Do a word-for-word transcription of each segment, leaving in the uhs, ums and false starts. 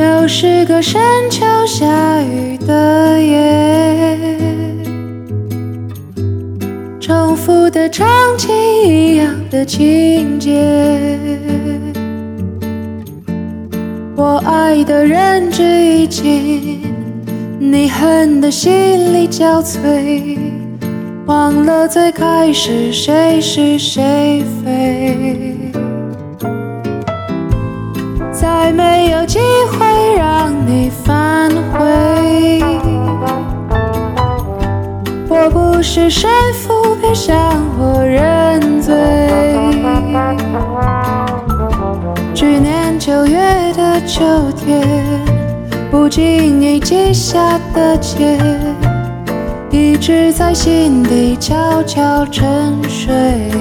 又是个深秋下雨的夜，重复的场景，一样的情节。我爱的人只已经，你恨的心力交瘁，忘了最开始谁是谁非。再没有机会让你反悔，我不是神父，别向我认罪。去年九月的秋天，不经意记下的结，一直在心底悄悄沉睡。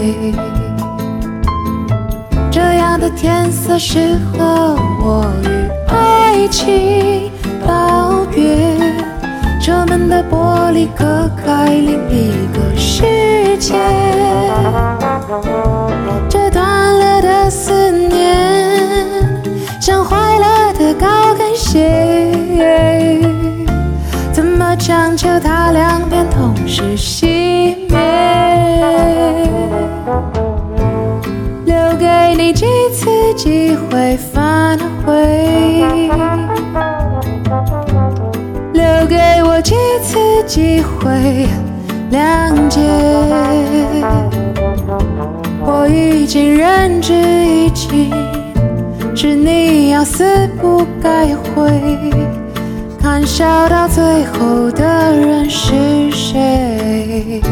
这样的天色适合我与爱情道别，车门的玻璃隔开另一个世界。这断了的思念，像坏了的高跟鞋，怎么强求它两边同时熄灭？留给你几次机会反悔，留给我几次机会谅解。我已经仁至义尽，是你要死不该悔。看笑到最后的人是谁？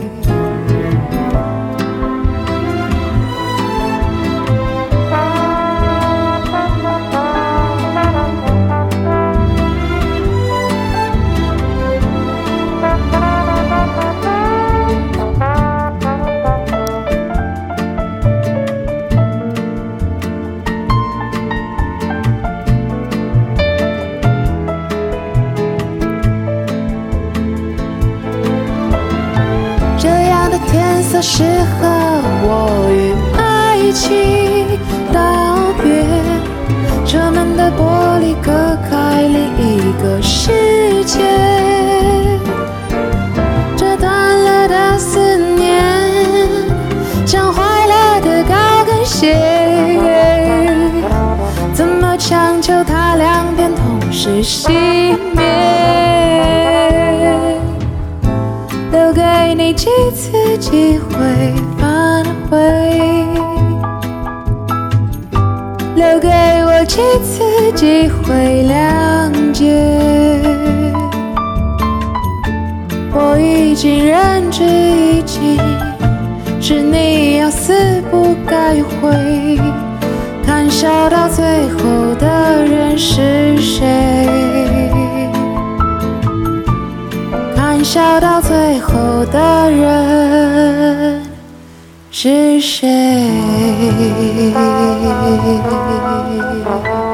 天色适合我与爱情道别，车门的玻璃隔开另一个世界。这断了的思念，像坏了的高跟鞋，怎么强求它两边同时熄灭？留给你几次机会反悔，留给我几次机会谅解。我已经仁至义尽，是你要死不该悔。看笑到最后的人是谁？看笑到最后的人是谁？